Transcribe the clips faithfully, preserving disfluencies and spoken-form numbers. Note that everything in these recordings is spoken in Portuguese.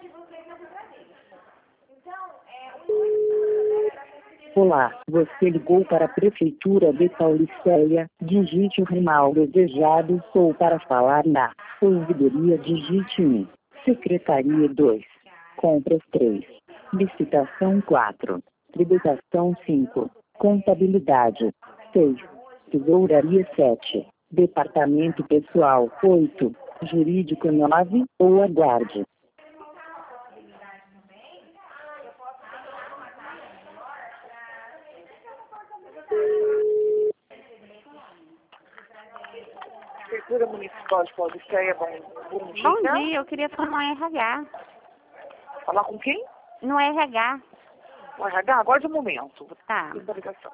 Olá, você ligou para a Prefeitura de Paulicéia, digite o ramal desejado ou para falar na ouvidoria digite um, Secretaria dois, Compras três, Licitação quatro, Tributação cinco, Contabilidade seis, Tesouraria sete, Departamento Pessoal oito, Jurídico nove, ou aguarde. Prefeitura Municipal de Paulicéia, bom, bom dia. Bom dia, eu queria falar no R H. Falar com quem? No R H. O R H, aguarde um momento. Tá. Essa ligação.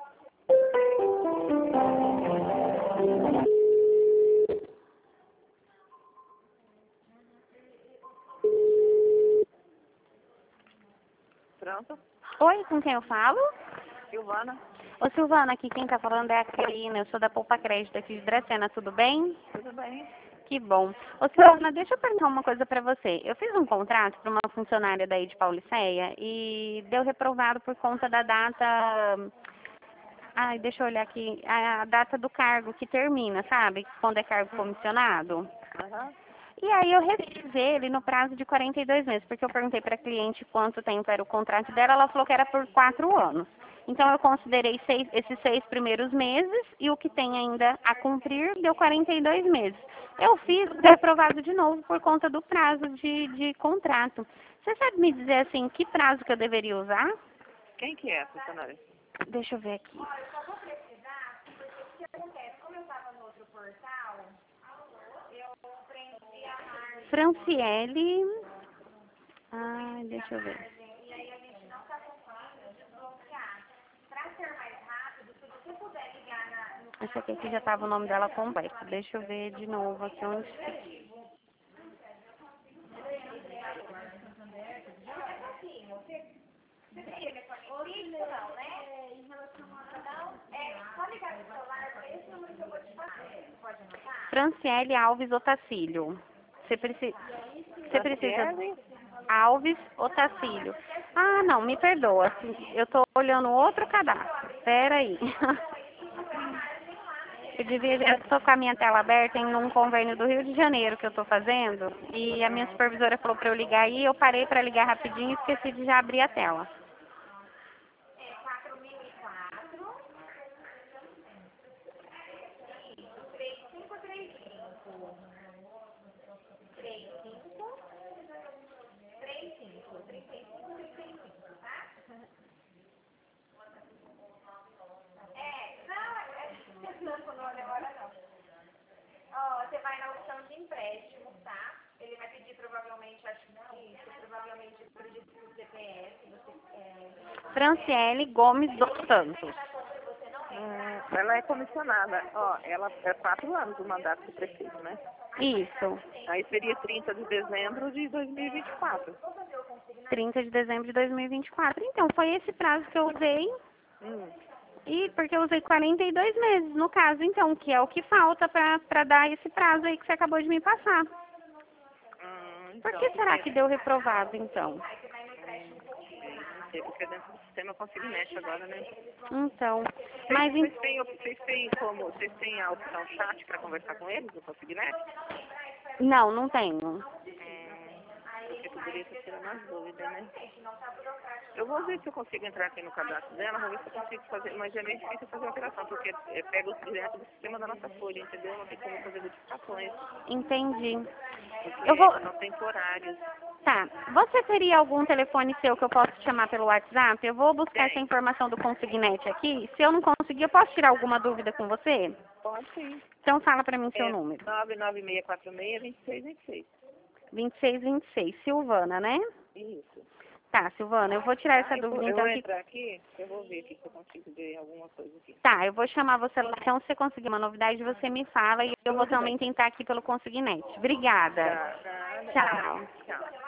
Pronto. Oi, com quem eu falo? Silvana. Ô Silvana, aqui quem tá falando é a Karina, eu sou da Poupa Crédito aqui de Dracena, tudo bem? Tudo bem. Que bom. Ô Silvana, deixa eu perguntar uma coisa pra você. Eu fiz um contrato para uma funcionária daí de Paulicéia e deu reprovado por conta da data... Ai, deixa eu olhar aqui. A data do cargo que termina, sabe? Quando é cargo comissionado. Uhum. E aí eu refiz ele no prazo de quarenta e dois meses, porque eu perguntei para a cliente quanto tempo era o contrato dela, ela falou que era por quatro anos. Então eu considerei seis, esses seis primeiros meses e o que tem ainda a cumprir deu quarenta e dois meses. Eu fiz reprovado de novo por conta do prazo de, de contrato. Você sabe me dizer assim, que prazo que eu deveria usar? Quem que é a funcionária? Deixa eu ver aqui. Franciele. Ai, deixa eu ver. Essa aqui, aqui já estava o nome dela completo. Deixa eu ver de novo aqui onde. Franciele Alves Otacílio. Você precisa. Você precisa. Alves Otacílio. Ah, não, me perdoa. Eu tô olhando outro cadastro. Espera aí. Eu devia, eu tô com a minha tela aberta em um convênio do Rio de Janeiro que eu tô fazendo. E a minha supervisora falou para eu ligar aí, eu parei para ligar rapidinho e esqueci de já abrir a tela. Ó, você vai na opção de empréstimo, tá? Ele vai pedir provavelmente, acho que isso, provavelmente por o C P F, você, é... Franciele Gomes dos Santos. Hum, ela é comissionada. Ó, ela é quatro anos o mandato do prefeito, né? Isso. Aí seria trinta de dezembro de dois mil e vinte e quatro. trinta de dezembro de dois mil e vinte e quatro. Então, foi esse prazo que eu usei. Hum. E porque eu usei quarenta e dois meses, no caso, então, que é o que falta pra, pra dar esse prazo aí que você acabou de me passar. Hum, então, Por que será que deu reprovado, então? Hum, não sei, porque é dentro do sistema Consignet agora, né? Então, mas... Vocês, vocês, têm, vocês, têm como, vocês têm a opção chat para conversar com eles no Consignet? Não, não tenho. Hum, porque poderia estar tirando as dúvidas, né? Eu vou ver se eu consigo entrar aqui no cadastro dela, vou ver se eu consigo fazer, mas é meio difícil fazer a operação, porque é, pega os direto do sistema da nossa folha, entendeu? Não tem como fazer modificações. Entendi. Porque Eu vou... são temporários. Tá. Você teria algum telefone seu que eu possa te chamar pelo WhatsApp? Eu vou buscar Tem. essa informação do Consignet aqui. Se eu não conseguir, eu posso tirar alguma dúvida com você? Pode sim. Então fala pra mim seu É número. nove nove seis quatro seis, dois seis dois seis. vinte e seis vinte e seis. Silvana, né? Isso. Tá, Silvana, eu vou tirar essa Ah, eu dúvida vou, eu então. vou Que... entrar aqui, eu vou ver aqui se eu consigo ver alguma coisa aqui. Tá, eu vou chamar você lá. Então, se você conseguir uma novidade, você me fala e eu vou também tentar aqui pelo Consignet. Obrigada. Tá, nada. Tchau. Tchau.